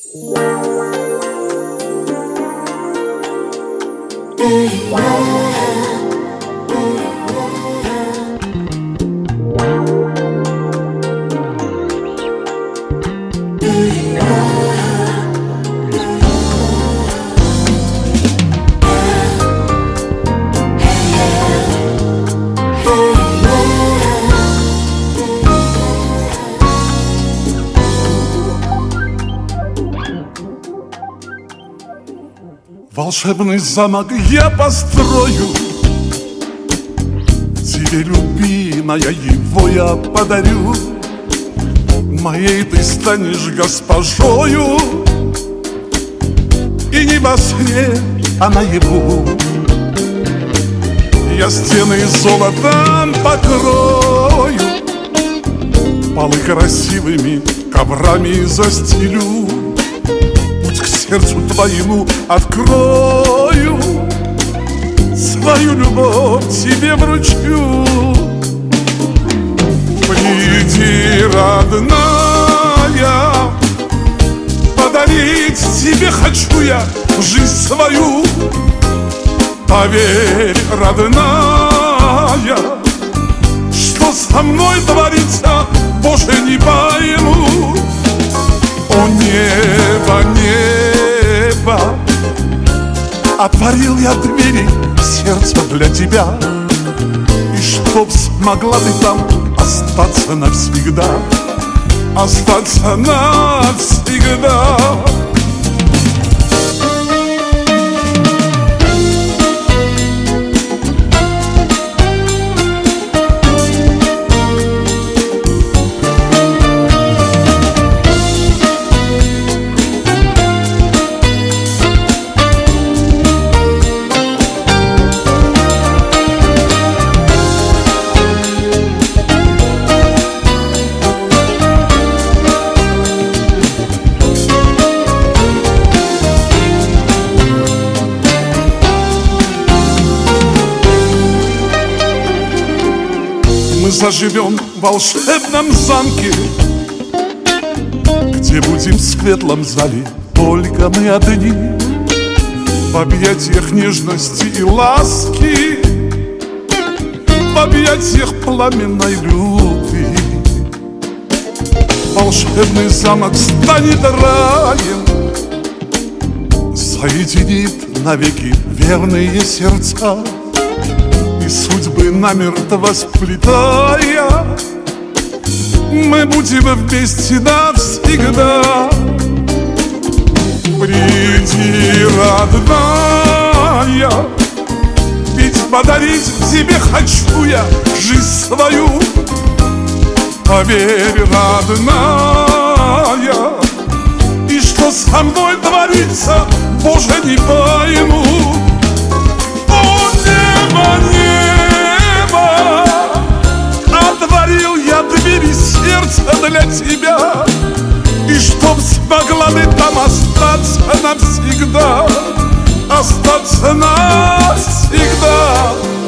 Волшебный замок я построю, тебе, любимая, его я подарю. Моей ты станешь госпожою, и не во сне, а наяву. Я стены золотом покрою, полы красивыми коврами застелю. Путь к сердцу твоему открою, свою любовь тебе вручу. Приди, родная, подарить тебе хочу я жизнь свою. Поверь, родная, что со мной творится, Боже, не пойму. О, небо, небо, отворил я двери сердца для тебя, и чтоб смогла ты там остаться навсегда, остаться навсегда. Мы заживем в волшебном замке, где будем в светлом зале только мы одни, в объятиях нежности и ласки, в объятиях пламенной любви. Волшебный замок станет раем, соединит навеки верные сердца, судьбы намертво сплетая, мы будем вместе навсегда. Приди, родная, ведь подарить тебе хочу я жизнь свою. Поверь, родная, и что со мной творится, Боже, не пойму. О, небо, небо, отворил я двери сердца для тебя, и чтоб смогла ты там остаться навсегда, остаться навсегда.